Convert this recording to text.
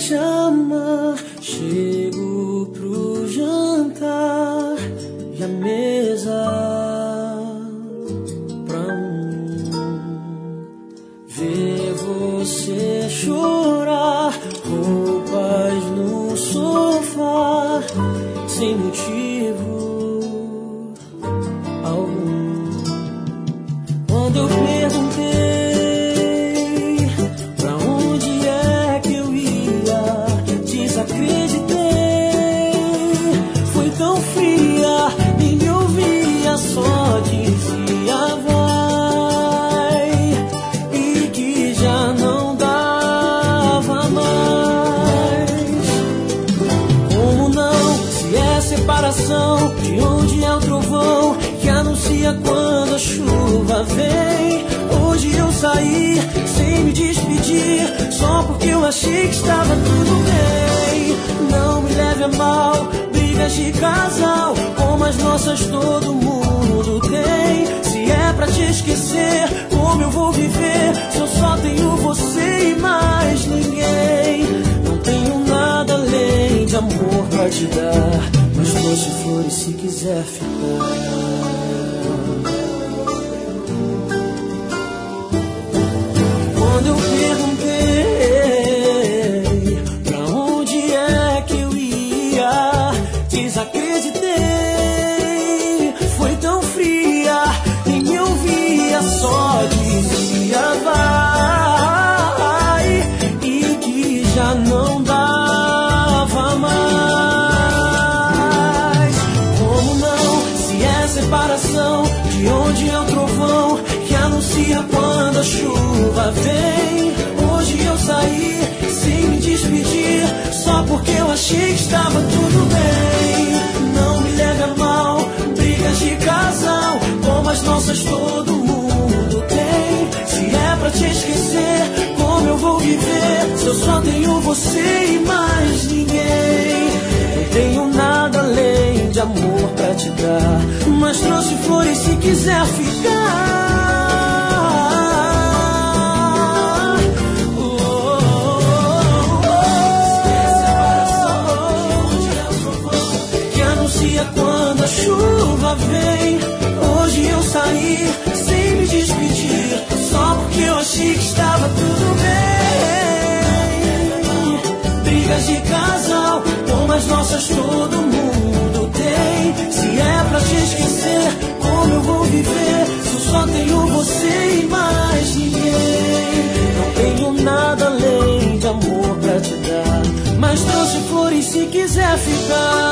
te amar. Chego pro jantar e a mesa pra ver você chorar. Roupas no sofá sem motivo algum. Quando eu perguntei pra onde é que eu ia, desacreditei. Foi tão fria, nem me ouvia, só dizia vai, e que já não dava mais. Como não, se é separação, de onde é o trovão que anuncia quando a chuva vem? Hoje eu saí sem me despedir, só porque eu achei que estava tudo bem. Não me leve a mal, brigas de casal como as nossas todo mundo tem. Se é pra te esquecer, como eu vou viver se eu só tenho você e mais ninguém? Não tenho nada além de amor pra te dar, mas trouxe flores se quiser ficar. Quando eu perguntei pra onde é que eu ia, desacreditei. Foi tão fria, nem me ouvia, só dizia vai, e que já não dava mais. Como não, se é separação, de onde é o trovão que anuncia quando a chuva vem? Hoje eu saí sem me despedir, só porque eu achei que estava tudo bem. Não me leve a mal, brigas de casal como as nossas todo mundo tem. Se é pra te esquecer, como eu vou viver se eu só tenho você e mais ninguém? Não tenho nada além de amor pra te dar, mas trouxe flores se quiser ficar. Quando a chuva vem, hoje eu saí sem me despedir, só porque eu achei que estava tudo bem. Brigas de casal como as nossas todo mundo tem. Se é pra te esquecer, como eu vou viver se eu só tenho você e mais ninguém? Não tenho nada além de amor pra te dar, mas trouxe flores se quiser ficar.